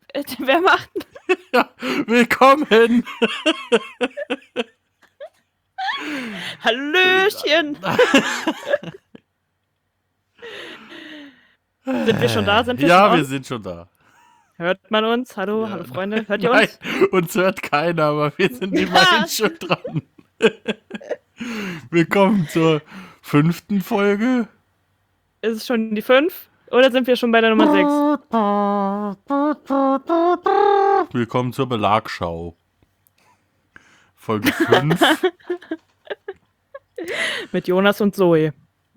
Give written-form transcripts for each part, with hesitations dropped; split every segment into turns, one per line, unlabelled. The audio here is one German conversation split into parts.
Wer macht?
Ja, willkommen!
Hallöchen! Sind wir schon da?
Ja, wir sind schon da.
Hört man uns? Hallo,
Ja,
hallo Freunde. Hört ihr
Nein,
uns?
uns hört keiner, aber wir sind immerhin schon dran. Willkommen zur 5. Folge.
Ist es schon die 5? Oder sind wir schon bei der Nummer 6?
Willkommen zur Belagschau. Folge 5.
Mit Jonas und Zoe.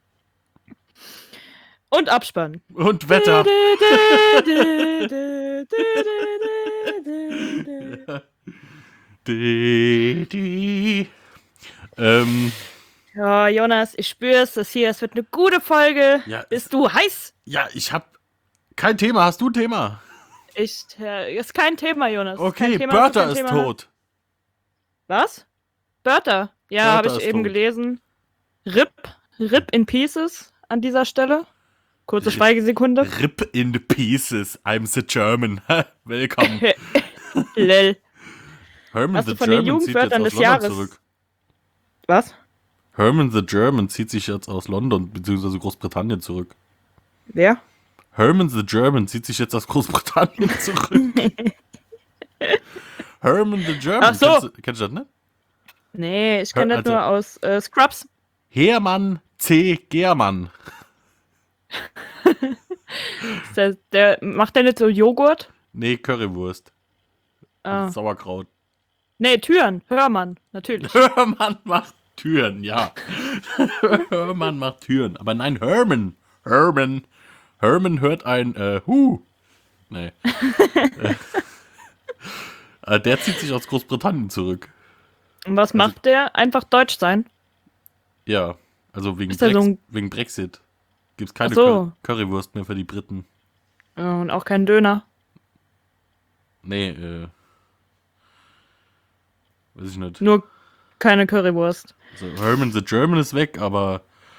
Und Abspann.
Und Wetter.
Ja, Jonas, ich spür's, das wird eine gute Folge.
Ja,
Bist du heiß?
Ja, ich hab kein Thema. Hast du ein Thema?
Ist kein Thema, Jonas.
Okay,
Thema,
Bertha ist tot.
Was? Bertha? Ja, habe ich eben gelesen. RIP in Pieces an dieser Stelle. Kurze Schweigesekunde.
RIP in the Pieces. I'm the German. Willkommen.
Lel.
Herman
Hast
the
du von
German
den Jugendwörtern des Jahres
zurück.
Was?
Herman the German zieht sich jetzt aus London bzw. Großbritannien zurück.
Wer?
Herman the German zieht sich jetzt aus Großbritannien zurück. Herman the German.
Ach so.
Kennst du das, ne?
Nee, ich kenne das nur aus Scrubs.
Hermann C. German.
Macht der nicht so Joghurt?
Nee, Currywurst.
Ah.
Sauerkraut.
Nee, Türen. Hörmann, natürlich.
Hörmann macht Türen, ja. Hörmann macht Türen. Aber nein, Herman. Herman hört ein Nee. Der zieht sich aus Großbritannien zurück.
Und was macht der? Einfach deutsch sein?
Ja, also wegen Brexit. Gibt's keine Currywurst mehr für die Briten.
Und auch keinen Döner.
Nee, weiß ich nicht.
Nur keine Currywurst.
Also Herman the German ist weg, aber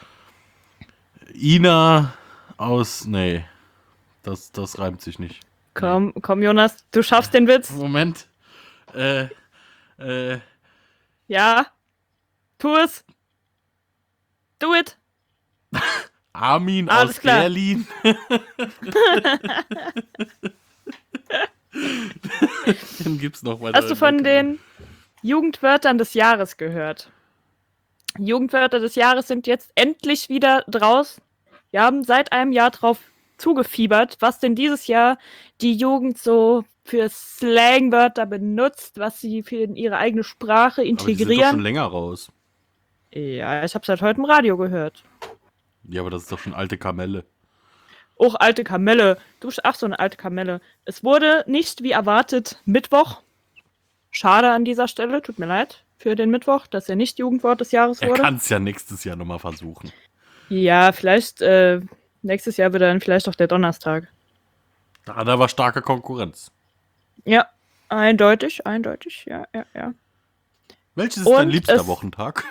Ina aus... Nee, das reimt sich nicht.
Komm, Jonas, du schaffst den Witz.
Moment.
Ja. Tu es. Do it.
Armin
Alles
aus
klar.
Berlin. Dann gibt's noch weiter.
Hast du von den Jugendwörtern des Jahres gehört? Jugendwörter des Jahres sind jetzt endlich wieder draus. Wir haben seit einem Jahr drauf zugefiebert, was denn dieses Jahr die Jugend so für Slangwörter benutzt, was sie für ihre eigene Sprache integrieren.
Aber die sind doch schon länger raus.
Ja, ich habe seit heute im Radio gehört.
Ja, aber das ist doch schon alte Kamelle.
Och, alte Kamelle. Ach, so eine alte Kamelle. Es wurde nicht wie erwartet Mittwoch. Schade an dieser Stelle, tut mir leid für den Mittwoch, dass er nicht Jugendwort des Jahres wurde.
Er kann es ja nächstes Jahr nochmal versuchen.
Ja, vielleicht nächstes Jahr wird dann vielleicht auch der Donnerstag.
Da war starke Konkurrenz.
Ja, eindeutig, ja.
Welches ist dein liebster Wochentag?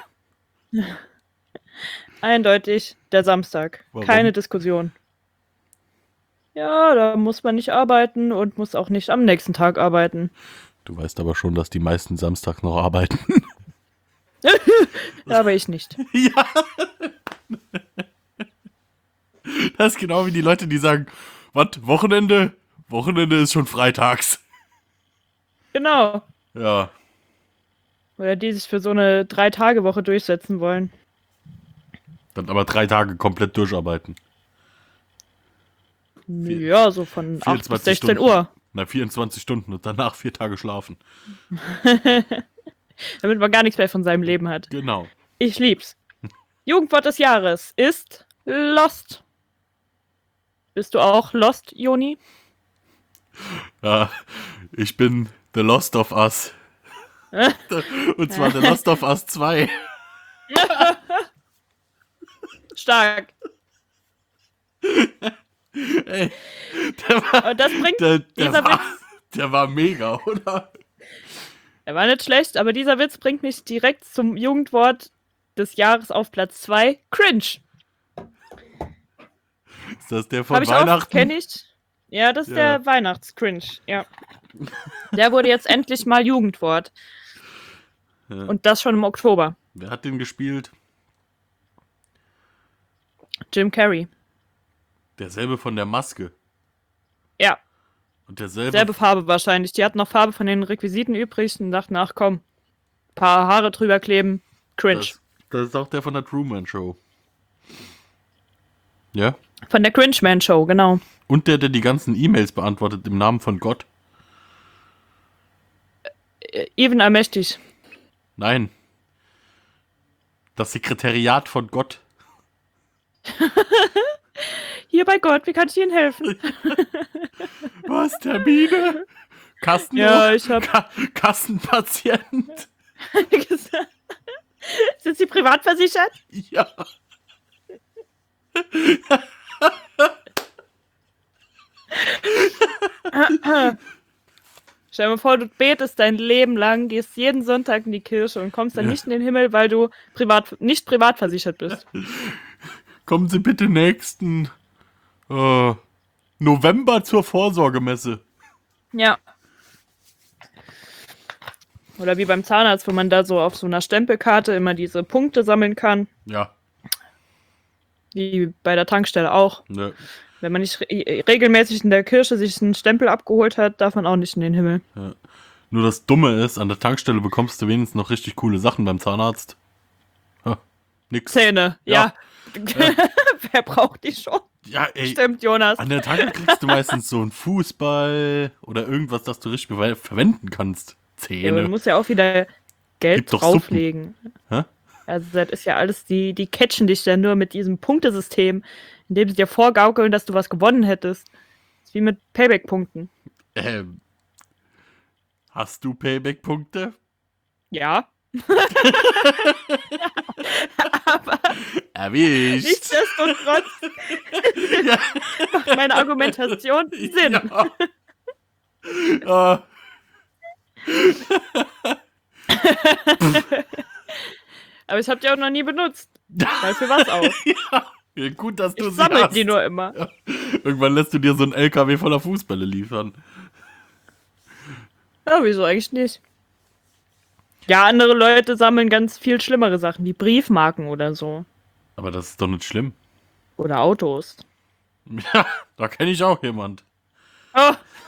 Eindeutig der Samstag.
Warum?
Keine Diskussion. Ja, da muss man nicht arbeiten und muss auch nicht am nächsten Tag arbeiten.
Du weißt aber schon, dass die meisten Samstag noch arbeiten.
Aber ich nicht.
Ja. Das ist genau wie die Leute, die sagen, was, Wochenende? Wochenende ist schon freitags.
Genau.
Ja.
Oder die sich für so eine 3-Tage-Woche durchsetzen wollen.
Dann aber 3 Tage komplett durcharbeiten.
Ja, so von 8 bis 16 Uhr.
Na, 24 Stunden und danach 4 Tage schlafen.
Damit man gar nichts mehr von seinem Leben hat.
Genau.
Ich lieb's. Jugendwort des Jahres ist Lost. Bist du auch Lost, Joni?
Ja, ich bin The Lost of Us. Und zwar The Lost of Us 2.
Stark.
Ey,
Und das bringt dieser Witz.
Der war mega, oder?
Er war nicht schlecht, aber dieser Witz bringt mich direkt zum Jugendwort des Jahres auf Platz 2. Cringe.
Ist das der von Weihnachten?
Kenn ich. Ja, das ist
Ja.
der Weihnachtscringe, ja. Der wurde jetzt endlich mal Jugendwort.
Ja.
Und das schon im Oktober.
Wer hat den gespielt?
Jim Carrey.
Derselbe von der Maske.
Ja,
Und derselbe.
selbe Farbe wahrscheinlich. Die hatten noch Farbe von den Requisiten übrig und dachten, ach komm, paar Haare drüber kleben. Cringe.
Das ist auch der von der Truman Show. Ja?
Von der Cringe-Man Show, genau.
Und der die ganzen E-Mails beantwortet im Namen von Gott.
Even allmächtig.
Nein. Das Sekretariat von Gott.
Hier bei Gott, wie kann ich Ihnen helfen?
Was, Termine? Kassen
Ja, ich hab
Kassenpatient?
gesagt. Sind Sie privat versichert?
Ja.
Stell dir mal vor, du betest dein Leben lang, gehst jeden Sonntag in die Kirche und kommst dann nicht in den Himmel, weil du nicht privat versichert bist.
Kommen Sie bitte nächsten November zur Vorsorgemesse.
Ja. Oder wie beim Zahnarzt, wo man da so auf so einer Stempelkarte immer diese Punkte sammeln kann.
Ja.
Wie bei der Tankstelle auch.
Ne.
Wenn man nicht regelmäßig in der Kirche sich einen Stempel abgeholt hat, darf man auch nicht in den Himmel.
Ja. Nur das Dumme ist, an der Tankstelle bekommst du wenigstens noch richtig coole Sachen beim Zahnarzt. Nix.
Zähne, ja.
Ja.
Wer braucht die schon?
Ja, ey.
Stimmt, Jonas.
An der Tanke kriegst du meistens so einen Fußball oder irgendwas, das du richtig verwenden kannst.
Ja, man
Zähne.
muss ja auch wieder Geld
Gibt doch
drauflegen.
Hä?
Also das ist ja alles, die catchen dich dann nur mit diesem Punktesystem, in dem sie dir vorgaukeln, dass du was gewonnen hättest. Das ist wie mit Payback-Punkten.
Hast du Payback-Punkte?
Ja. Aber
Erwischt.
nichtsdestotrotz
Ja.
macht meine Argumentation Sinn.
Ja.
Aber ich habe die auch noch nie benutzt. Weil für was auch?
Ja, gut, dass du
Ich
sie
sammle
hast.
die nur immer.
Ja. Irgendwann lässt du dir so einen LKW voller Fußbälle liefern.
Ja, wieso eigentlich nicht? Ja, andere Leute sammeln ganz viel schlimmere Sachen, wie Briefmarken oder so.
Aber das ist doch nicht schlimm.
Oder Autos.
Ja, da kenne ich auch jemand.
Oh.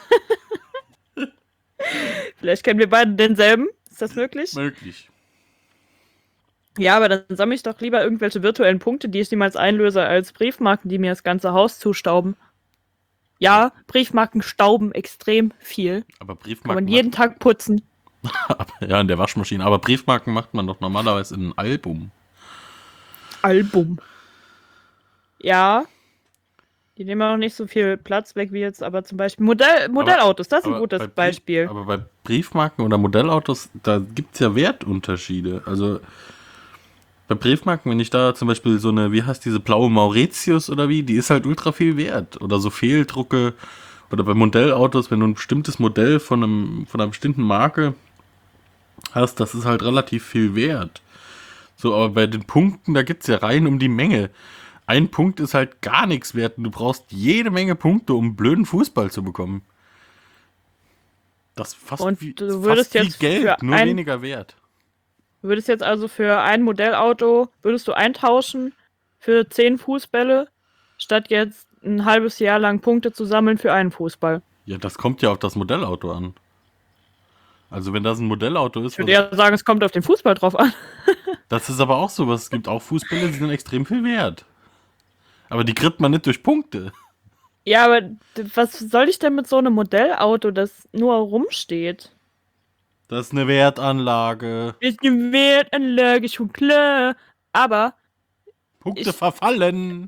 Vielleicht kennen wir beide denselben. Ist das möglich?
Möglich.
Ja, aber dann sammle ich doch lieber irgendwelche virtuellen Punkte, die ich niemals einlöse, als Briefmarken, die mir das ganze Haus zustauben. Ja, Briefmarken stauben extrem viel.
Aber
Kann
Briefmarken.
man jeden Tag putzen.
Ja, in der Waschmaschine. Aber Briefmarken macht man doch normalerweise in ein Album.
Album. Ja. Die nehmen auch nicht so viel Platz weg wie jetzt, aber zum Beispiel Modellautos, das ist ein
Aber
gutes
bei
Beispiel.
Aber bei Briefmarken oder Modellautos, da gibt es ja Wertunterschiede. Also bei Briefmarken, wenn ich da zum Beispiel so eine, wie heißt diese blaue Mauritius oder wie, die ist halt ultra viel wert. Oder so Fehldrucke. Oder bei Modellautos, wenn du ein bestimmtes Modell von einer bestimmten Marke hast, das ist halt relativ viel wert. So, aber bei den Punkten, da geht es ja rein um die Menge. Ein Punkt ist halt gar nichts wert und du brauchst jede Menge Punkte, um einen blöden Fußball zu bekommen. Das ist fast
Und
wie,
du würdest
fast wie
jetzt
Geld,
für
nur weniger wert.
Du würdest jetzt also für ein Modellauto, würdest du eintauschen für 10 Fußbälle, statt jetzt ein halbes Jahr lang Punkte zu sammeln für einen Fußball.
Ja, das kommt ja auf das Modellauto an. Also wenn das ein Modellauto ist,
Ich würde eher sagen, es kommt auf den Fußball drauf an.
das ist aber auch sowas. Es gibt auch Fußbälle, die sind extrem viel wert. Aber die kriegt man nicht durch Punkte.
Ja, aber was soll ich denn mit so einem Modellauto, das nur rumsteht?
Das ist eine Wertanlage.
Ist eine Wertanlage schon klar. Aber,
Punkte verfallen.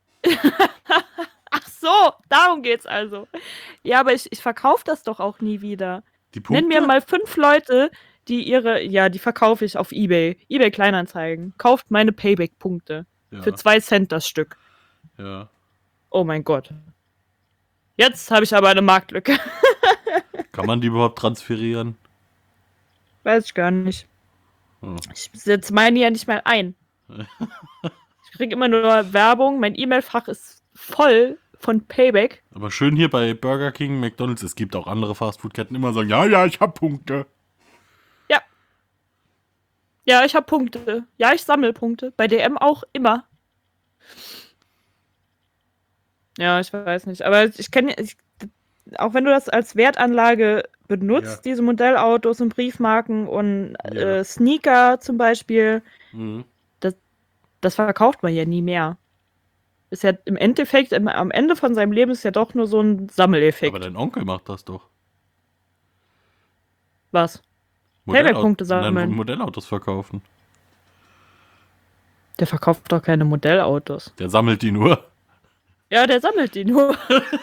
ach so, darum geht's also. Ja, aber ich verkaufe das doch auch nie wieder.
Die Punkte?
Nenn mir mal 5 Leute, die verkaufe ich auf eBay. eBay Kleinanzeigen. Kauft meine Payback-Punkte.
Ja.
Für 2 Cent das Stück.
Ja.
Oh mein Gott. Jetzt habe ich aber eine Marktlücke.
Kann man die überhaupt transferieren?
Weiß ich gar nicht.
Hm.
Ich setze meine ja nicht mal ein. Ich kriege immer nur Werbung. Mein E-Mail-Fach ist voll von Payback.
Aber schön hier bei Burger King, McDonald's, es gibt auch andere Fastfood-Ketten, immer sagen, ja, ich hab Punkte.
Ja. Ja, ich habe Punkte. Ja, ich sammle Punkte. Bei DM auch immer. Ja, ich weiß nicht. Aber ich kenne, auch wenn du das als Wertanlage benutzt, diese Modellautos und Briefmarken und Sneaker zum Beispiel, das verkauft man ja nie mehr. Ist ja im Endeffekt, am Ende von seinem Leben ist ja doch nur so ein Sammeleffekt.
Aber dein Onkel macht das doch.
Was? Payback-Punkte sammeln.
Modellautos verkaufen.
Der verkauft doch keine Modellautos.
Der sammelt die nur.
Ja, der sammelt die nur.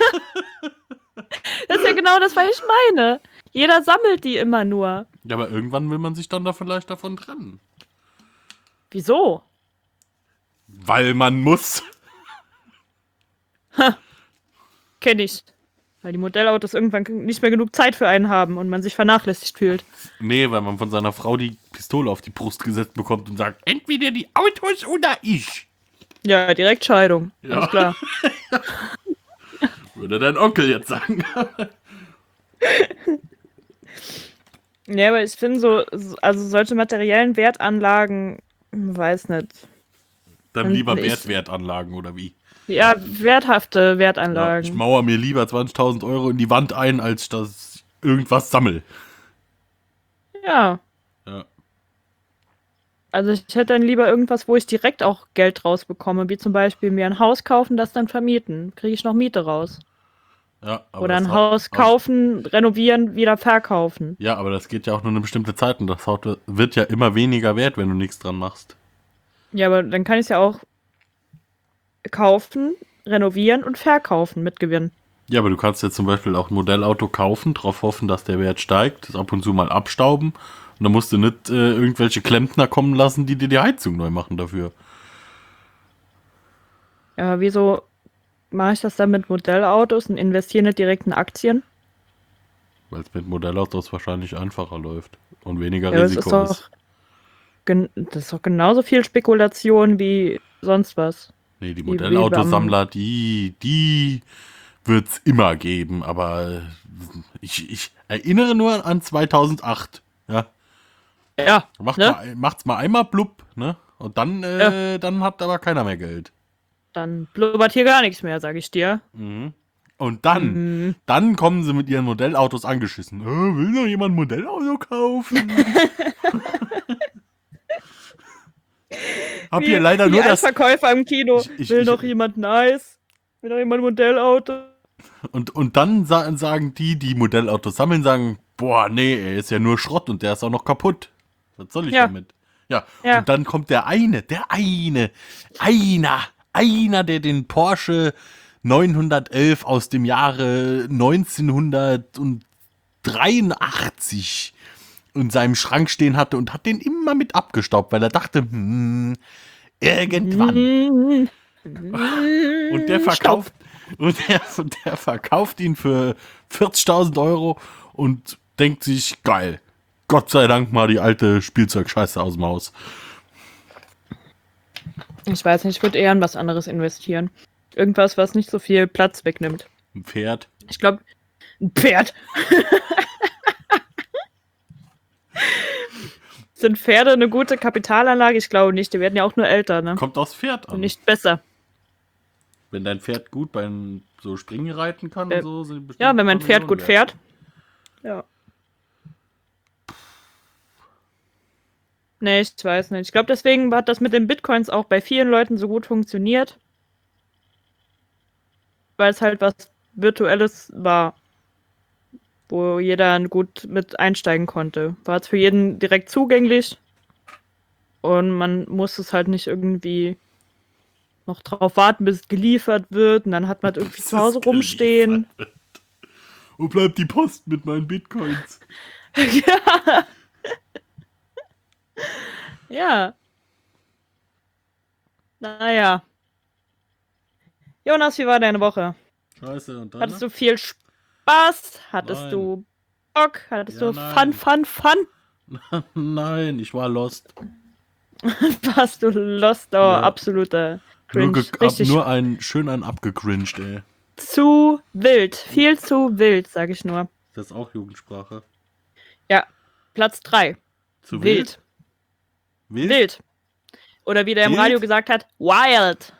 Das ist ja genau das, was ich meine. Jeder sammelt die immer nur.
Ja, aber irgendwann will man sich dann da vielleicht davon trennen.
Wieso?
Weil man muss.
Kenn ich. Weil die Modellautos irgendwann nicht mehr genug Zeit für einen haben und man sich vernachlässigt fühlt.
Nee, weil man von seiner Frau die Pistole auf die Brust gesetzt bekommt und sagt, entweder die Autos oder ich.
Ja, Direktscheidung.
Ja.
Alles klar.
Würde dein Onkel jetzt sagen.
Ja, aber ich finde also solche materiellen Wertanlagen, weiß nicht.
Dann lieber Wertanlagen oder wie?
Ja, werthafte
Ja,
Wertanlagen.
ich mauer mir lieber 20.000 Euro in die Wand ein, als dass ich irgendwas sammel.
Ja.
Ja.
Also ich hätte dann lieber irgendwas, wo ich direkt auch Geld rausbekomme, wie zum Beispiel mir ein Haus kaufen, das dann vermieten. Kriege ich noch Miete raus.
Ja, aber
Oder ein Haus kaufen, renovieren, wieder verkaufen.
Ja, aber das geht ja auch nur eine bestimmte Zeit und das Haus wird ja immer weniger wert, wenn du nichts dran machst.
Ja, aber dann kann ich es ja auch kaufen, renovieren und verkaufen mit Gewinn.
Ja, aber du kannst jetzt zum Beispiel auch ein Modellauto kaufen, darauf hoffen, dass der Wert steigt, das ab und zu mal abstauben und dann musst du nicht irgendwelche Klempner kommen lassen, die dir die Heizung neu machen dafür.
Ja, aber wieso mache ich das dann mit Modellautos und investiere nicht direkt in Aktien?
Weil es mit Modellautos wahrscheinlich einfacher läuft und weniger
Ja, das
Risiko
ist
ist.
das ist doch genauso viel Spekulation wie sonst was.
Nee, die Modellautosammler, die wird's immer geben, aber ich erinnere nur an 2008, ja.
Ja,
Macht's mal einmal blub, ne? Und dann, dann hat aber keiner mehr Geld.
dann blubbert hier gar nichts mehr, sag ich dir.
Und dann kommen sie mit ihren Modellautos angeschissen. Will noch jemand ein Modellauto kaufen? Hab hier leider nur das
Verkäufer im Kino.
Will
noch jemand nice? Will noch jemand ein Modellauto?
Und dann sagen die Modellautos sammeln, sagen, boah, nee, er ist ja nur Schrott und der ist auch noch kaputt. Was soll ich damit? Ja. Und dann kommt einer, der den Porsche 911 aus dem Jahre 1983 in seinem Schrank stehen hatte und hat den immer mit abgestaubt, weil er dachte, irgendwann. Und der verkauft der verkauft ihn für 40.000 Euro und denkt sich, geil, Gott sei Dank mal die alte Spielzeugscheiße aus dem Haus.
Ich weiß nicht, ich würde eher in was anderes investieren. Irgendwas, was nicht so viel Platz wegnimmt.
Ein Pferd.
Ich glaube, ein Pferd. Sind Pferde eine gute Kapitalanlage? Ich glaube nicht, die werden ja auch nur älter, ne?
Kommt aufs Pferd an.
Und nicht besser.
Wenn dein Pferd gut beim so Springen reiten kann und so, sind bestimmt.
Ja, wenn mein Pferd gut fährt. Ja. Nee, ich weiß nicht. Ich glaube, deswegen hat das mit den Bitcoins auch bei vielen Leuten so gut funktioniert. Weil es halt was Virtuelles war. Wo jeder gut mit einsteigen konnte. War es für jeden direkt zugänglich. Und man muss es halt nicht irgendwie noch drauf warten, bis es geliefert wird. Und dann hat man irgendwie zu Hause rumstehen.
Wo bleibt die Post mit meinen Bitcoins?
Ja. Ja. Naja. Jonas, wie war deine Woche?
Scheiße, und dann?
Hattest du viel Spaß? Hattest du Bock? Hattest du Fun?
Nein, ich war lost.
Warst du lost? Oh, absoluter Cringe.
Nur einen abgecringed, ey.
zu wild. Viel zu wild, sage ich nur.
Das ist auch Jugendsprache.
Ja, Platz 3.
Zu
Wild.
Wild?
Wild. Oder wie der im
Wild?
Radio gesagt hat, wild.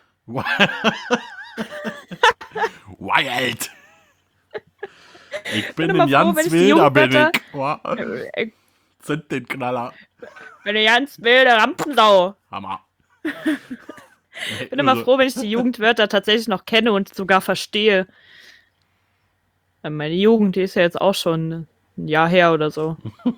Wild. Ich bin
immer
ein
froh,
ganz
wenn ich die
wilder, bin
Jugendwörter-
ich. Wow.
Ich
Sind den Knaller.
bin eine ganz wilde Rampensau.
Hammer.
Ich bin immer froh, wenn ich die Jugendwörter tatsächlich noch kenne und sogar verstehe. Weil meine Jugend, die ist ja jetzt auch schon ein Jahr her oder so.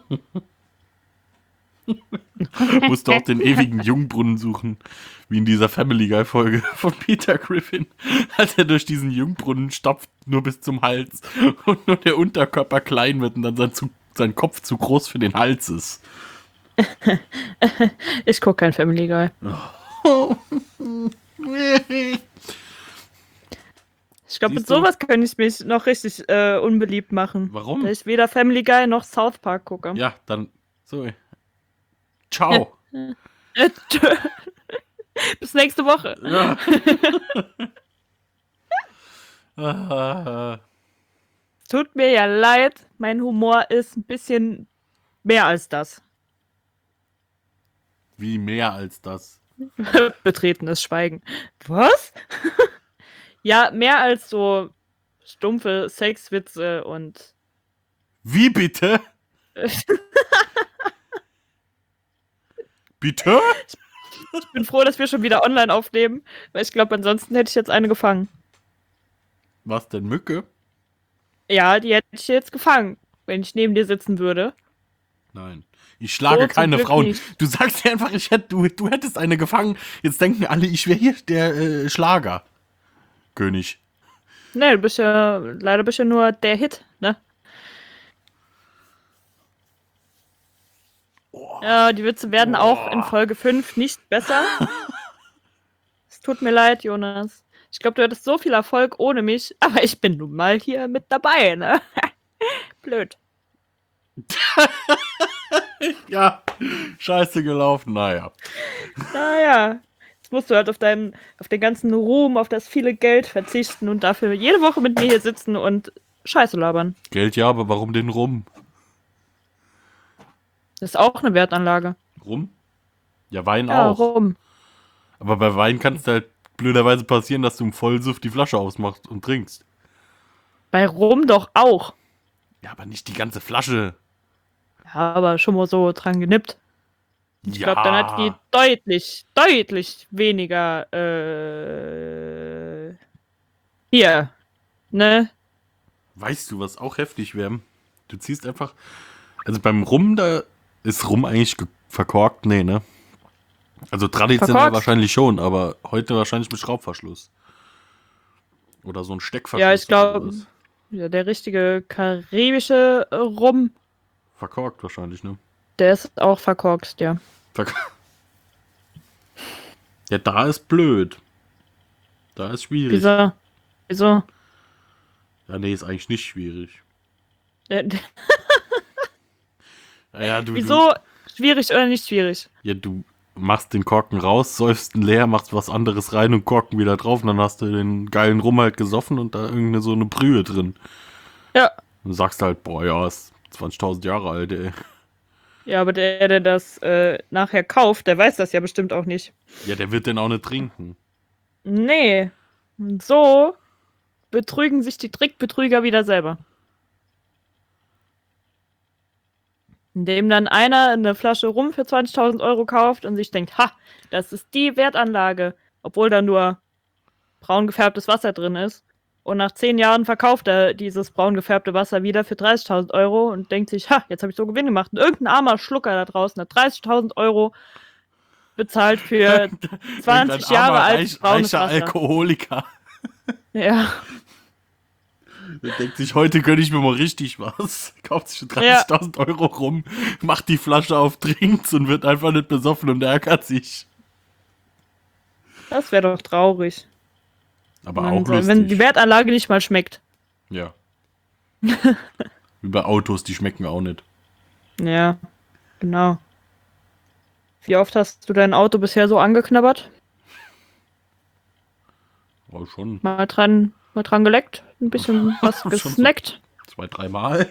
Musst du auch den ewigen Jungbrunnen suchen, wie in dieser Family Guy Folge von Peter Griffin, als er durch diesen Jungbrunnen stapft, nur bis zum Hals und nur der Unterkörper klein wird und dann sein Kopf zu groß für den Hals ist.
Ich gucke kein Family Guy. Ich glaube, mit
Siehst du?
sowas könnte ich mich noch richtig unbeliebt machen.
Warum?
Weil ich weder Family Guy noch South Park gucke.
Ja, dann so. Ciao.
Bis nächste Woche.
Ja. Ah,
Es tut mir ja leid, mein Humor ist ein bisschen mehr als das.
Wie mehr als das.
Betretenes Schweigen. Was? Ja, mehr als so stumpfe Sexwitze und
Wie bitte? Bitte?
ich bin froh, dass wir schon wieder online aufnehmen, weil ich glaube, ansonsten hätte ich jetzt eine gefangen.
Was denn, Mücke?
Ja, die hätte ich jetzt gefangen, wenn ich neben dir sitzen würde.
Nein. Ich schlage
So, zum
keine
Glück
Frauen.
nicht.
Du sagst ja einfach, du hättest eine gefangen. Jetzt denken alle, ich wäre hier der Schlagerkönig.
Nee, leider bist ja nur der Hit, ne? Ja, die Witze werden auch in Folge 5 nicht besser. Es tut mir leid, Jonas. Ich glaube, du hattest so viel Erfolg ohne mich, aber ich bin nun mal hier mit dabei, ne? Blöd.
Ja, scheiße gelaufen, naja.
Naja, jetzt musst du halt auf den ganzen Ruhm, auf das viele Geld verzichten und dafür jede Woche mit mir hier sitzen und Scheiße labern.
Geld ja, aber warum den Rum?
Das ist auch eine Wertanlage.
Rum? Ja, Wein
Ja,
auch.
Rum.
Aber bei Wein kann es halt blöderweise passieren, dass du im Vollsuff die Flasche ausmachst und trinkst.
Bei Rum doch auch.
Ja, aber nicht die ganze Flasche.
Ja, aber schon mal so dran genippt. Ich glaube, dann hat die deutlich weniger hier, ne?
Weißt du, was auch heftig wäre? Du ziehst einfach. Also beim Rum, da ist Rum eigentlich verkorkt? Nee, ne? Also traditionell
Verkorkt?
wahrscheinlich schon, aber heute wahrscheinlich mit Schraubverschluss. Oder so ein Steckverschluss.
Ja, ich
oder
glaube,
sowas.
ja, der richtige karibische Rum,
Verkorkt wahrscheinlich, ne?
der ist auch verkorkst, ja.
Ja, da ist blöd. Da ist schwierig.
Wieso?
Ja, nee, ist eigentlich nicht schwierig.
Äh,
Ja,
Wieso schwierig oder nicht schwierig?
Du machst den Korken raus, säufst ihn leer, machst was anderes rein und Korken wieder drauf und dann hast du den geilen Rum halt gesoffen und da irgendeine so eine Brühe drin.
Ja.
Und du sagst halt, boah, ja, ist 20.000 Jahre alt, ey.
Ja, aber der das nachher kauft, der weiß das ja bestimmt auch nicht.
Ja, der wird den auch nicht trinken.
Nee. Und so betrügen sich die Trickbetrüger wieder selber. Indem dann einer eine Flasche Rum für 20.000 Euro kauft und sich denkt, ha, das ist die Wertanlage, obwohl da nur braun gefärbtes Wasser drin ist. Und nach 10 Jahren verkauft er dieses braun gefärbte Wasser wieder für 30.000 Euro und denkt sich, ha, jetzt habe ich so Gewinn gemacht. Und irgendein armer Schlucker da draußen hat 30.000 Euro bezahlt für 20
Irgendein
Jahre
armer,
altes braunes
reicher
Wasser.
Alkoholiker.
Ja,
Der denkt sich, heute gönne ich mir mal richtig was. Kauft sich für 30.000 Euro rum, macht die Flasche auf, trinkt's und wird einfach nicht besoffen und ärgert sich.
das wäre doch traurig.
Aber
Man
auch
soll-
lustig.
wenn die Wertanlage nicht mal schmeckt.
Ja. Wie bei Autos, die schmecken auch nicht.
Ja, genau. Wie oft hast du dein Auto bisher so angeknabbert?
Aber schon.
Mal dran mal dran geleckt, ein bisschen was
Schon
gesnackt.
2, 3 Mal.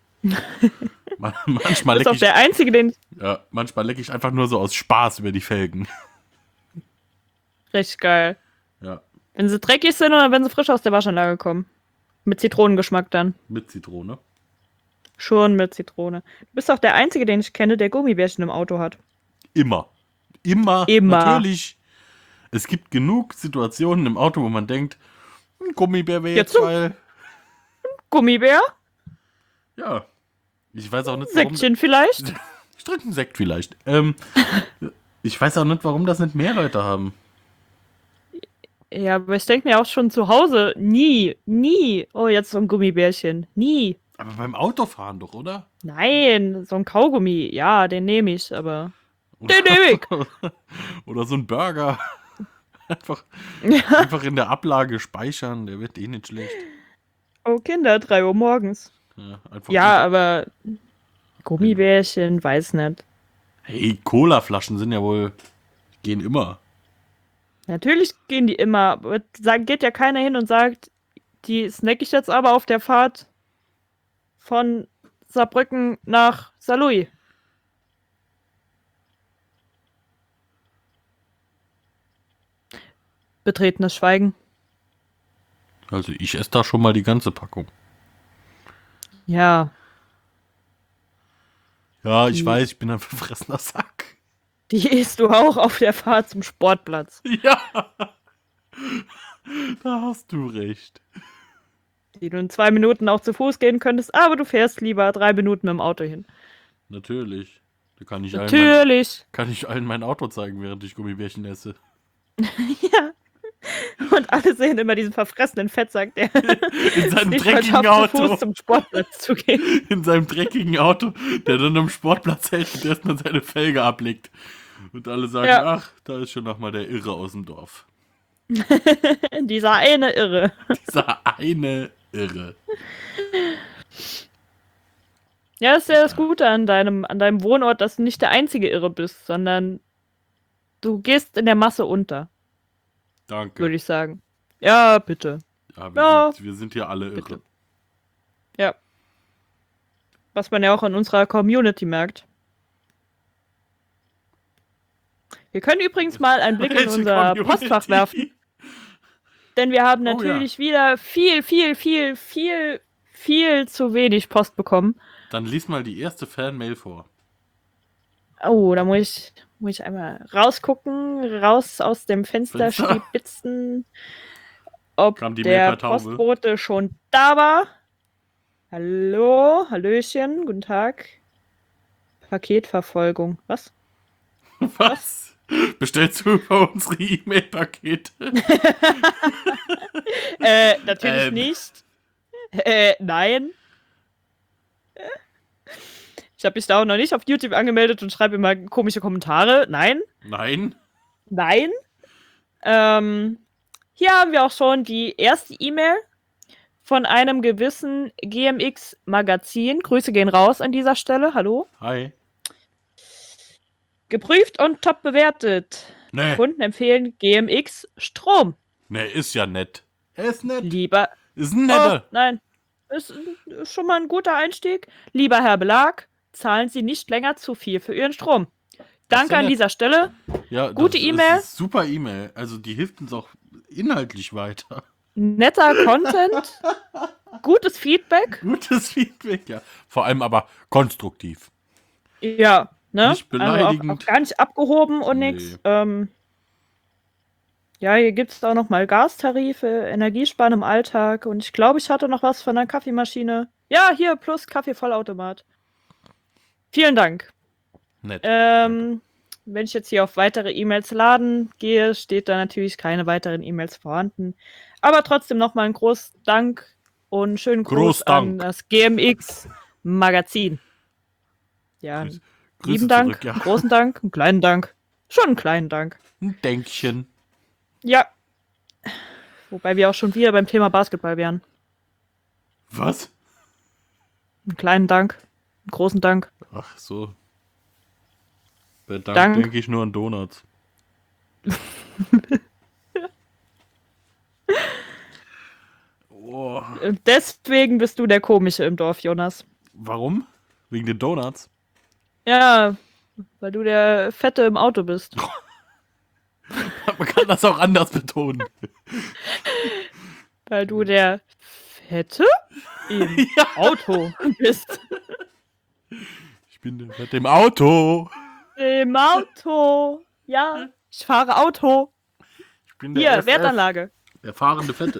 Du
Manchmal
bist auch
lecke
der Einzige, den
ich einfach nur so aus Spaß über die Felgen.
richtig geil.
Ja,
Wenn sie dreckig sind oder wenn sie frisch aus der Waschanlage kommen. Mit Zitronengeschmack dann.
mit Zitrone.
Schon mit Zitrone. Du bist auch der Einzige, den ich kenne, der Gummibärchen im Auto hat.
Immer. Immer.
Immer.
Natürlich. Es gibt genug Situationen im Auto, wo man denkt, ein Gummibär wäre jetzt
Jetzt so.
geil.
Gummibär?
Ja. Ich weiß auch nicht, warum.
Säckchen vielleicht?
Ich trinke einen Sekt vielleicht. Ich weiß auch nicht, warum das nicht mehr Leute haben.
Ja, aber ich denke mir auch schon zu Hause, nie. Oh, jetzt so ein Gummibärchen. Nie.
Aber beim Autofahren doch, oder?
Nein, so ein Kaugummi. Ja, den nehme ich, aber. Den nehme ich.
Oder so ein Burger. Einfach in der Ablage speichern, der wird eh nicht schlecht.
Oh, Kinder, 3 Uhr morgens.
Ja, einfach
Ja, aber Gummibärchen, weiß nicht.
Hey, Colaflaschen sind ja wohl. Gehen immer.
Natürlich gehen die immer, aber geht ja keiner hin und sagt, die snack ich jetzt aber auf der Fahrt von Saarbrücken nach Saarlouis. Betretenes Schweigen.
Also ich esse da schon mal die ganze Packung.
Ja,
Ja, ich weiß, ich bin ein verfressener Sack.
die isst du auch auf der Fahrt zum Sportplatz.
Ja. Da hast du recht.
Die du in 2 Minuten auch zu Fuß gehen könntest, aber du fährst lieber 3 Minuten mit dem Auto hin.
Natürlich. Da kann ich
Natürlich.
allen mein Auto zeigen, während ich Gummibärchen esse.
Ja. Und alle sehen immer diesen verfressenen Fettsack, der
In seinem
nicht
dreckigen
mal schafft, zu Fuß
Auto.
zum Sportplatz zu gehen.
In seinem dreckigen Auto, der dann am Sportplatz hält und erstmal seine Felge ablegt. Und alle sagen,
Ja.
ach, da ist schon nochmal der Irre aus dem Dorf.
Dieser eine Irre.
Dieser eine Irre.
Ja, das ist ja das Gute an deinem Wohnort, dass du nicht der einzige Irre bist, sondern du gehst in der Masse unter,
Danke.
würde ich sagen. Ja, bitte.
Ja,
Ja.
wir sind hier alle
Bitte.
irre.
Ja. Was man ja auch in unserer Community merkt. Wir können übrigens mal einen Blick in
Welche
unser
Community?
Postfach werfen, denn wir haben
Oh,
natürlich wieder viel zu wenig Post bekommen.
Dann lies mal die erste Fanmail vor.
Oh, da muss ich einmal rausgucken, raus aus dem Fenster
Fenster.
stibitzen, ob
Kam die
der
Mail per Taube?
Postbote schon da war. Hallo, Hallöchen, guten Tag. Paketverfolgung. Was?
Was? Bestellst du über unsere E-Mail-Pakete?
Natürlich nicht. Nein. Ich habe mich da auch noch nicht auf YouTube angemeldet und schreibe immer komische Kommentare. Nein.
Nein.
Nein. Hier haben wir auch schon die erste E-Mail von einem gewissen GMX-Magazin. Grüße gehen raus an dieser Stelle. Hallo.
Hi.
Geprüft und top bewertet.
Nee.
Kunden empfehlen GMX Strom.
Nee, ist ja nett. Er ist nett.
Lieber.
Ist ein
Oh,
netter.
nein. Ist schon mal ein guter Einstieg. Lieber Herr Belag, zahlen Sie nicht länger zu viel für Ihren Strom. Danke
ja
an
nett.
dieser Stelle.
Ja,
Gute
das
E-Mail.
ist super E-Mail. Also die hilft uns auch inhaltlich weiter.
Netter Content. Gutes Feedback.
Gutes Feedback, ja. Vor allem aber konstruktiv.
Ja, ne?
Nicht beleidigend.
Also auch gar nicht abgehoben und
Nee.
nix. Ja, hier gibt es auch noch mal Gastarife, Energiesparen im Alltag und ich glaube, ich hatte noch was von einer Kaffeemaschine. Ja, hier plus Kaffeevollautomat. Vielen Dank.
Nett.
Wenn ich jetzt hier auf weitere E-Mails laden gehe, steht da natürlich keine weiteren E-Mails vorhanden. Aber trotzdem nochmal einen großen Dank und schönen Gruß an das GMX-Magazin. Ja,
Grüße
lieben Dank,
zurück, ja.
einen großen Dank, einen kleinen Dank. Schon einen kleinen Dank.
Ein Denkchen.
Ja. Wobei wir auch schon wieder beim Thema Basketball wären.
Was?
Einen kleinen Dank, einen großen Dank.
Ach so. Bei Dank
Dank.
denke ich nur an Donuts. Oh.
Und deswegen bist du der Komische im Dorf, Jonas.
Warum? Wegen den Donuts?
Ja, weil du der Fette im Auto bist.
Man kann das auch anders betonen.
Weil du der Fette im
Ja.
Auto bist.
Ich bin der Fette im Auto.
Im Auto. Ja, ich fahre Auto.
Ich bin der
Hier,
FF,
Wertanlage.
der fahrende Fette.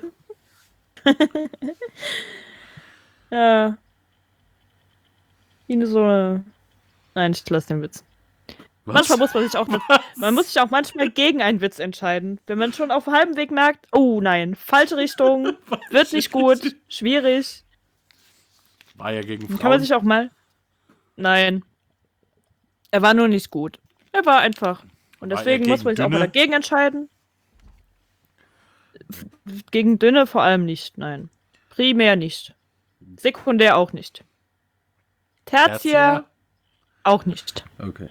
Ja. Wie so eine... Nein, ich lasse den Witz.
Was?
Manchmal muss man muss sich auch manchmal gegen einen Witz entscheiden. Wenn man schon auf halbem Weg merkt, oh nein, falsche Richtung, wird nicht gut, schwierig.
War ja gegen
Dann
Frauen.
kann man sich auch mal... Nein. Er war nur nicht gut. Er war einfach. Und
War er
deswegen muss
gegen
man sich auch mal
Dünne?
dagegen entscheiden. Gegen Dünne vor allem nicht, nein. Primär nicht. Sekundär auch nicht. Tertiär auch nicht.
Okay.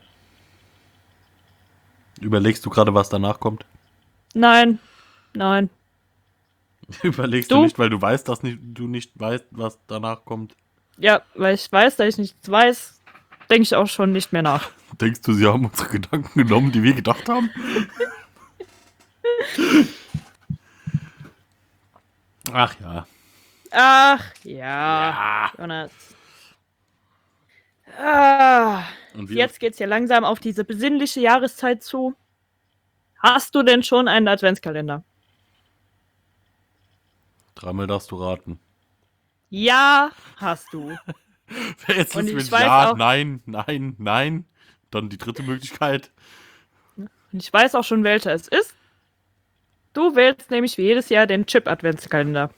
Überlegst du gerade, was danach kommt?
Nein. Nein.
Überlegst
Du?
du nicht, weil du weißt, dass du nicht weißt, was danach kommt?
Ja, weil ich weiß, dass ich nichts weiß, denke ich auch schon nicht mehr nach.
Denkst du, sie haben unsere Gedanken genommen, die wir gedacht haben? Ach ja.
Ach, ja. Jonas. Ah,
Und wir
jetzt geht's ja langsam auf diese besinnliche Jahreszeit zu. Hast du denn schon einen Adventskalender?
dreimal darfst du raten.
Ja, hast du.
Jetzt
Und
ist
ich
mit
weiß
ja,
auch-
nein, nein, nein. Dann die dritte Möglichkeit.
Und ich weiß auch schon, welcher es ist. Du wählst nämlich wie jedes Jahr den Chip-Adventskalender.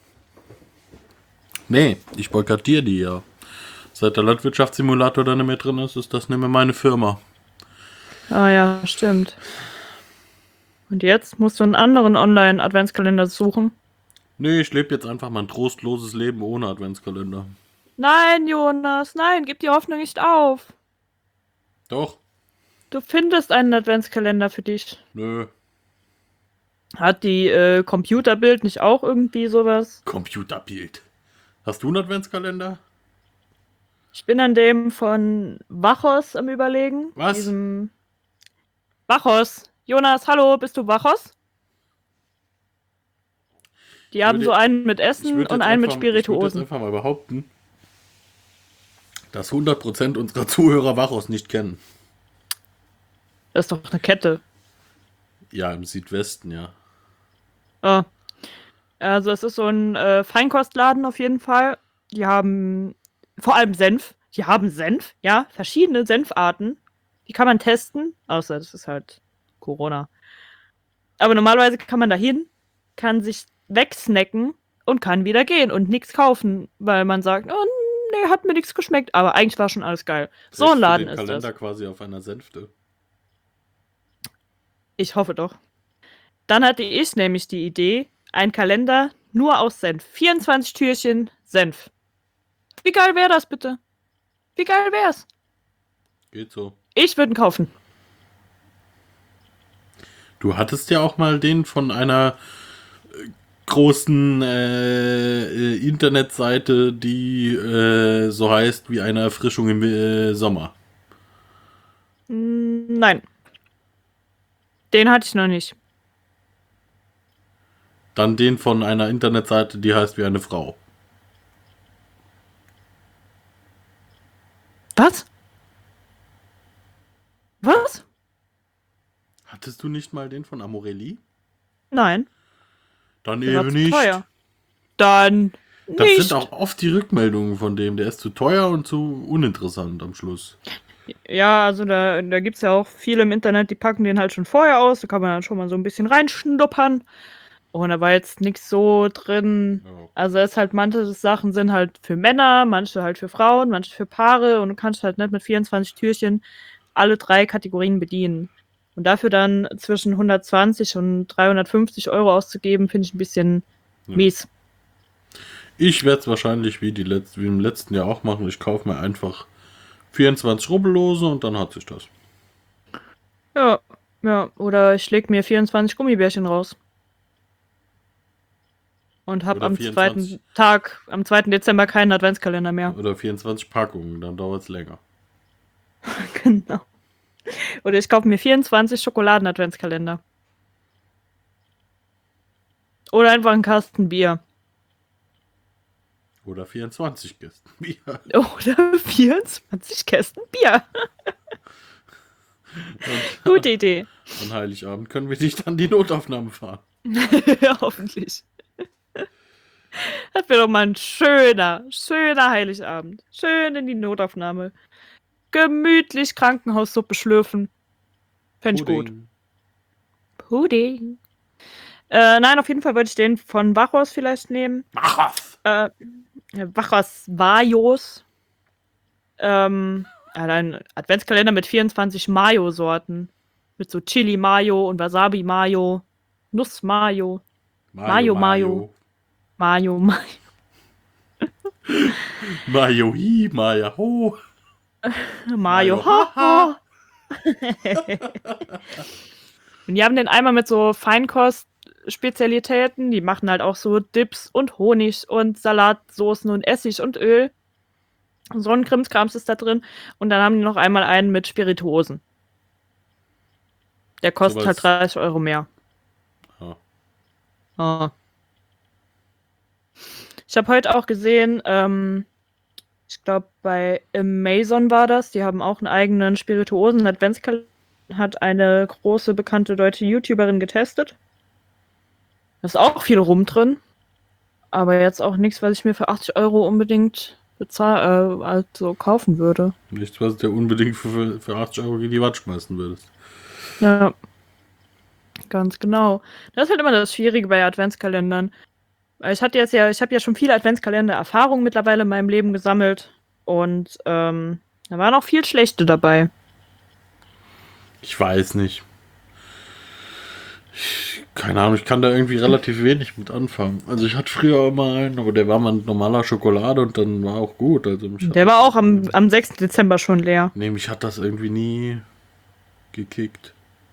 Nee, ich boykottiere die ja. Seit der Landwirtschaftssimulator da nicht mehr drin ist das nicht mehr meine Firma.
Ah ja, stimmt. Und jetzt musst du einen anderen Online-Adventskalender suchen.
Nee, ich lebe jetzt einfach mein trostloses Leben ohne Adventskalender.
Nein, Jonas, nein, gib die Hoffnung nicht auf.
Doch,
Du findest einen Adventskalender für dich.
nö.
Hat die Computerbild nicht auch irgendwie sowas?
Computerbild. Hast du einen Adventskalender?
Ich bin an dem von Wachos am Überlegen.
Was?
Diesem Wachos. Jonas, hallo, bist du Wachos? Die haben so einen mit Essen und einen mit
Ich würde jetzt
Spirituosen.
einfach mal behaupten, dass 100% unserer Zuhörer Wachos nicht kennen.
Das ist doch eine Kette.
Ja, im Südwesten, ja.
Ah. Also es ist so ein Feinkostladen auf jeden Fall. Die haben vor allem Senf. Die haben Senf, ja, verschiedene Senfarten. Die kann man testen, außer das ist halt Corona. Aber normalerweise kann man da hin, kann sich wegsnacken und kann wieder gehen und nichts kaufen, weil man sagt, oh nee, hat mir nichts geschmeckt. Aber eigentlich war schon alles geil. So ein
Trägst du
Laden
den
ist
Kalender
das.
quasi auf einer Sänfte.
Ich hoffe doch. Dann hatte ich nämlich die Idee, ein Kalender nur aus Senf. 24 Türchen Senf. Wie geil wäre das bitte? Wie geil wär's?
Geht so.
Ich würde ihn kaufen.
Du hattest ja auch mal den von einer großen Internetseite, die so heißt wie eine Erfrischung im Sommer.
Nein. Den hatte ich noch nicht.
Dann den von einer Internetseite, die heißt wie eine Frau.
Was? Was?
Hattest du nicht mal den von Amorelli?
Nein.
Dann
Der war
eben
zu
nicht.
teuer. Dann
Das
nicht.
sind auch oft die Rückmeldungen von dem. Der ist zu teuer und zu uninteressant am Schluss.
Ja, also da gibt es ja auch viele im Internet, die packen den halt schon vorher aus. Da kann man dann schon mal so ein bisschen reinschnuppern. Und da war jetzt nichts so drin.
Ja.
Also es ist halt, manche Sachen sind halt für Männer, manche halt für Frauen, manche für Paare. Und du kannst halt nicht mit 24 Türchen alle 3 Kategorien bedienen. Und dafür dann zwischen 120 und 350 Euro auszugeben, finde ich ein bisschen
Ja.
mies.
Ich werde es wahrscheinlich wie im letzten Jahr auch machen. Ich kaufe mir einfach 24 Rubbellose und dann hat sich das.
Ja, ja. Oder ich leg mir 24 Gummibärchen raus. Und habe
Oder
am
24.
am 2. Dezember keinen Adventskalender mehr.
Oder 24 Packungen, dann dauert es länger.
Genau. Oder ich kaufe mir 24 Schokoladen-Adventskalender. Oder einfach einen Kasten Bier.
Oder 24 Kästen Bier.
Oder 24 Kästen Bier. Gute Idee.
An Heiligabend können wir nicht an die Notaufnahme fahren.
Ja, hoffentlich. Das wäre doch mal ein schöner Heiligabend. Schön in die Notaufnahme. Gemütlich Krankenhaussuppe schlürfen. Fände ich gut. Pudding. Nein, auf jeden Fall würde ich den von Bacchus vielleicht nehmen.
Bacchus!
Bacchus Vajos. Ein Adventskalender mit 24 Mayo-Sorten. Mit so Chili Mayo und Wasabi Mayo. Nuss Mayo. Mayo. Mayo, Mayo.
Mayo hi, Mayo ho.
Mayo ha ha. Und die haben den einmal mit so Feinkost-Spezialitäten. Die machen halt auch so Dips und Honig und Salatsoßen und Essig und Öl. So ein Krimskrams ist da drin. Und dann haben die noch einmal einen mit Spirituosen. Der kostet halt 30 Euro mehr.
Ja.
Oh. Ich habe heute auch gesehen, ich glaube bei Amazon war das, die haben auch einen eigenen Spirituosen-Adventskalender, hat eine große bekannte deutsche YouTuberin getestet. Da ist auch viel rum drin, aber jetzt auch nichts, was ich mir für 80 Euro unbedingt also kaufen würde.
Nichts, was du unbedingt für 80 Euro in die Watt schmeißen würdest.
Ja, ganz genau. Das ist halt immer das Schwierige bei Adventskalendern. Ich habe ja schon viele Adventskalender-Erfahrungen mittlerweile in meinem Leben gesammelt und da waren auch viel schlechte dabei.
Ich weiß nicht. Keine Ahnung, ich kann da irgendwie relativ wenig mit anfangen. Also ich hatte früher immer einen, aber der war mal mit normaler Schokolade und dann war auch gut. Also
der war auch am 6. Dezember schon leer.
Nee, mich hat das irgendwie nie gekickt.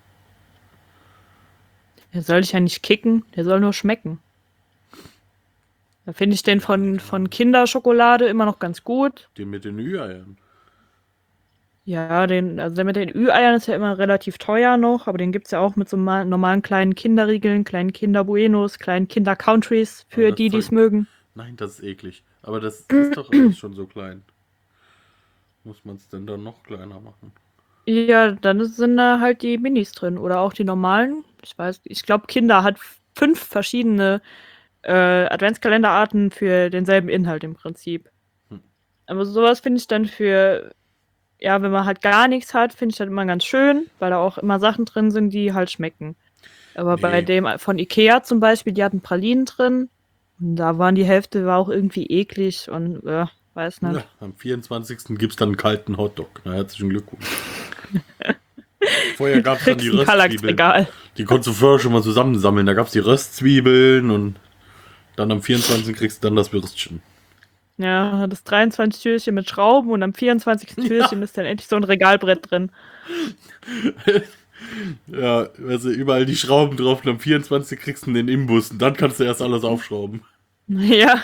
Der soll dich ja nicht kicken, der soll nur schmecken. Da finde ich den von Kinderschokolade immer noch ganz gut.
Den mit den Ü-Eiern.
Ja, der mit den Ü-Eiern ist ja immer relativ teuer noch, aber den gibt es ja auch mit so normalen kleinen Kinderriegeln, kleinen Kinder-Buenos, kleinen Kinder-Countries, für die es mögen.
Nein, das ist eklig. Aber das ist doch alles schon so klein. Muss man es denn dann noch kleiner machen?
Ja, dann sind da halt die Minis drin. Oder auch die normalen. Ich glaube, Kinder hat 5 verschiedene Adventskalenderarten für denselben Inhalt im Prinzip. Aber sowas finde ich dann wenn man halt gar nichts hat, finde ich das immer ganz schön, weil da auch immer Sachen drin sind, die halt schmecken. Aber bei dem von Ikea zum Beispiel, die hatten Pralinen drin. Und da war die Hälfte auch irgendwie eklig und weiß nicht.
Ja, am 24. gibt es dann einen kalten Hotdog. Na, herzlichen Glückwunsch. Vorher gab es dann die Röstzwiebeln. Die konntest du vorher schon mal zusammensammeln. Da gab es die Röstzwiebeln und dann am 24. kriegst du dann das Würstchen.
Ja, das 23 Türchen mit Schrauben und am 24. Türchen ist dann endlich so ein Regalbrett drin.
Ja, also überall die Schrauben drauf und am 24. kriegst du den Imbus und dann kannst du erst alles aufschrauben.
Ja.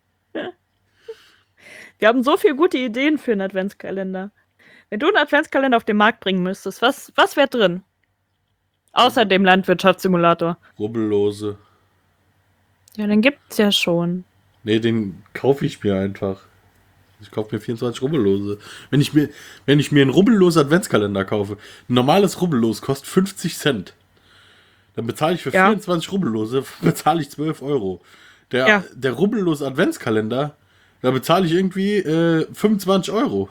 Wir haben so viele gute Ideen für einen Adventskalender. Wenn du einen Adventskalender auf den Markt bringen müsstest, was wäre drin? Außer dem Landwirtschaftssimulator.
Rubbellose.
Ja, den gibt's ja schon.
Nee, den kaufe ich mir einfach. Ich kaufe mir 24 Rubbellose. Wenn ich mir einen rubbellosen Adventskalender kaufe, ein normales Rubbellos kostet 50 Cent. Dann bezahle ich für 24 Rubbellose, bezahle ich 12 Euro. Der rubbellose Adventskalender, da bezahle ich irgendwie 25 Euro.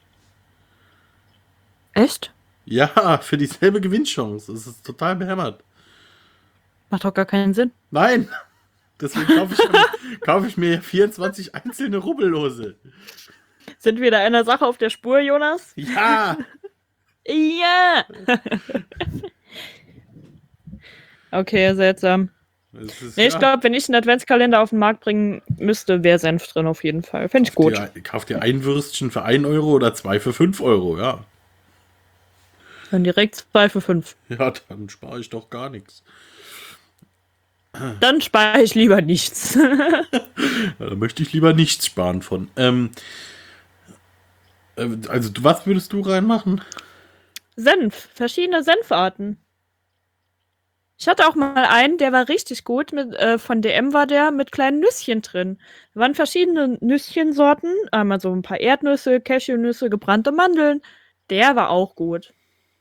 Echt?
Ja, für dieselbe Gewinnchance. Das ist total behämmert.
Macht doch gar keinen Sinn.
Nein! Deswegen kaufe ich mir 24 einzelne Rubbellose.
Sind wir da einer Sache auf der Spur, Jonas?
Ja!
Ja! Okay, seltsam. Ich glaube, wenn ich einen Adventskalender auf den Markt bringen müsste, wäre Senf drin auf jeden Fall. Fände ich gut.
Kauft ihr ein Würstchen für 1 Euro oder 2 für 5 Euro, ja.
Dann direkt 2 für 5.
Ja, dann spare ich doch gar nichts.
Dann spare ich lieber nichts.
Da möchte ich lieber nichts sparen von. Also, was würdest du reinmachen?
Senf, verschiedene Senfarten. Ich hatte auch mal einen, der war richtig gut. Von DM war der mit kleinen Nüsschen drin. Da waren verschiedene Nüsschensorten. Einmal so ein paar Erdnüsse, Cashewnüsse, gebrannte Mandeln. Der war auch gut.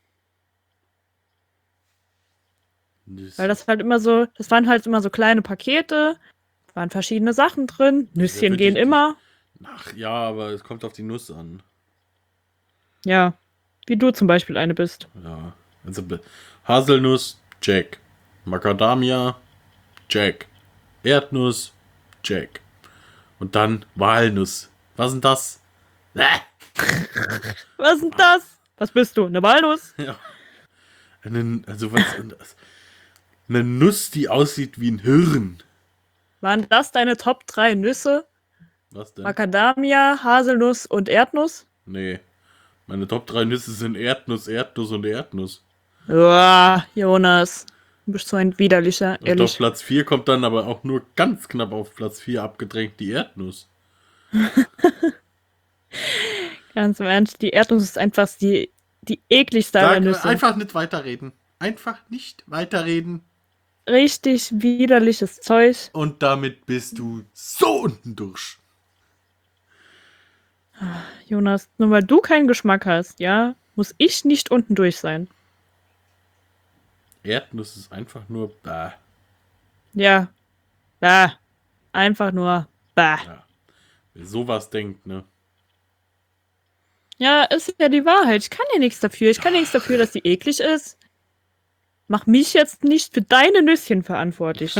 Weil das waren halt immer so kleine Pakete. Waren verschiedene Sachen drin. Nüsschen gehen immer.
Ach ja, aber es kommt auf die Nuss an.
Ja, wie du zum Beispiel eine bist.
Ja. Also Haselnuss, Jack. Macadamia, Jack. Erdnuss, Jack. Und dann Walnuss. Was ist denn das?
Was ist denn das? Was bist du? Eine Walnuss?
Ja. Also was eine Nuss, die aussieht wie ein Hirn.
Waren das deine Top 3 Nüsse?
Was denn?
Macadamia, Haselnuss und Erdnuss?
Nee. Meine Top 3 Nüsse sind Erdnuss, Erdnuss und Erdnuss.
Uah, Jonas. Du bist so ein widerlicher,
Und auf
ehrlich.
Platz 4 kommt dann aber auch nur ganz knapp auf Platz 4 abgedrängt die Erdnuss.
Ganz im Ernst, die Erdnuss ist einfach die ekligste aller Nüsse.
Einfach nicht weiterreden. Einfach nicht weiterreden.
Richtig widerliches Zeug.
Und damit bist du so unten durch.
Jonas, nur weil du keinen Geschmack hast, ja, muss ich nicht unten durch sein.
Erdnuss ist einfach nur bäh.
Ja. Bah. Einfach nur bah.
Ja. Wer sowas denkt, ne?
Ja, ist ja die Wahrheit. Ich kann ja nichts dafür. Ich kann ja nichts dafür, dass die eklig ist. Mach mich jetzt nicht für deine Nüsschen verantwortlich.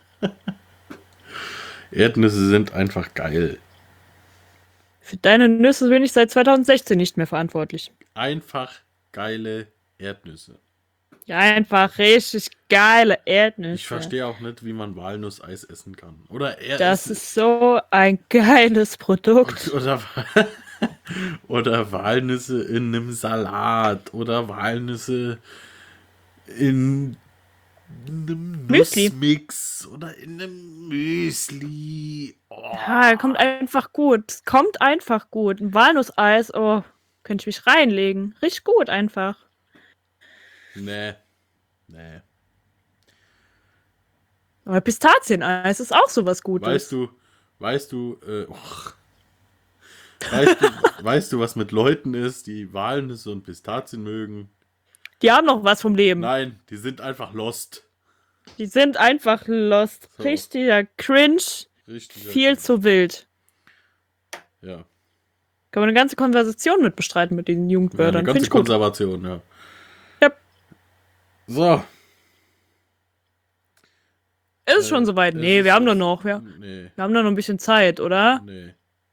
Erdnüsse sind einfach geil.
Für deine Nüsse bin ich seit 2016 nicht mehr verantwortlich.
Einfach geile Erdnüsse.
Ja, einfach richtig geile Erdnüsse.
Ich verstehe auch nicht, wie man Walnusseis essen kann. Oder
Das ist so ein geiles Produkt.
Oder Walnüsse in einem Salat. Oder Walnüsse in einem
Müsli.
Nussmix. Oder in einem Müsli. Oh.
Ja, kommt einfach gut. Es kommt einfach gut. Ein Walnusseis, oh, könnte ich mich reinlegen. Richtig gut einfach.
Nee.
Aber Pistazieneis ist auch sowas Gutes.
Weißt du, was mit Leuten ist, die Walnüsse und Pistazien mögen?
Die haben noch was vom Leben.
Nein, die sind einfach lost.
Die sind einfach lost.
So.
Richtiger Cringe. Viel zu wild.
Ja.
Kann man eine ganze Konversation mit bestreiten mit diesen Jugendwörtern.
Ja, eine ganze Konservation, ja.
Yep.
So.
Ist es schon soweit? Nee, wir haben nur noch. Wir haben nur noch ein bisschen Zeit, oder?
Nee.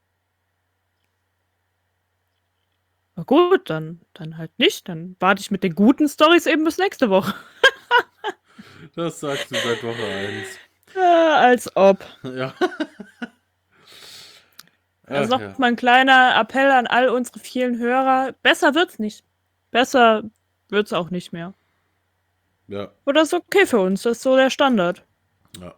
Na gut, dann halt nicht. Dann warte ich mit den guten Storys eben bis nächste Woche.
Das sagst du seit Woche 1.
Ja, als ob.
Ja.
Also noch mal ein kleiner Appell an all unsere vielen Hörer. Besser wird's nicht. Besser wird's auch nicht mehr.
Ja.
Aber das ist okay für uns. Das ist so der Standard.
Ja.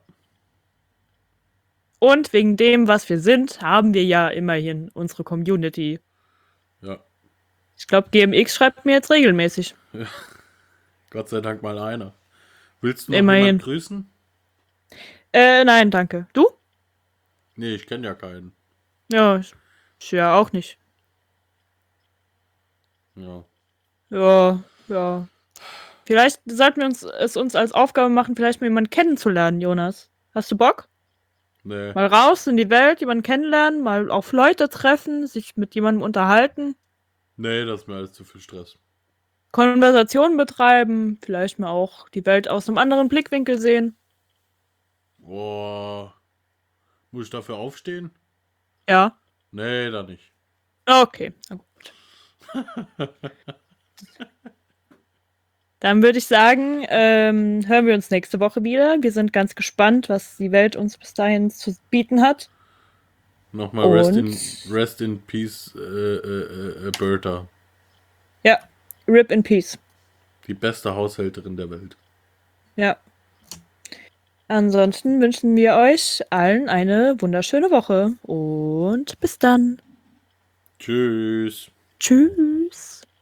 Und wegen dem, was wir sind, haben wir ja immerhin unsere Community.
Ja.
Ich glaube, GMX schreibt mir jetzt regelmäßig.
Ja. Gott sei Dank mal einer. Willst du noch
immerhin
jemanden grüßen?
Nein, danke. Du?
Nee, ich kenne ja keinen.
Ja, ich ja auch nicht.
Ja.
Ja. Vielleicht sollten wir es uns als Aufgabe machen, vielleicht mal jemanden kennenzulernen, Jonas. Hast du Bock?
Nee.
Mal raus in die Welt, jemanden kennenlernen, mal auf Leute treffen, sich mit jemandem unterhalten.
Nee, das ist mir alles zu viel Stress.
Konversationen betreiben, vielleicht mal auch die Welt aus einem anderen Blickwinkel sehen.
Boah. Muss ich dafür aufstehen?
Ja.
Nee, da nicht.
Okay, na gut. Dann würde ich sagen, hören wir uns nächste Woche wieder. Wir sind ganz gespannt, was die Welt uns bis dahin zu bieten hat.
Nochmal Rest in Peace, Bertha.
Ja, Rip in Peace.
Die beste Haushälterin der Welt.
Ja. Ansonsten wünschen wir euch allen eine wunderschöne Woche und bis dann.
Tschüss.
Tschüss.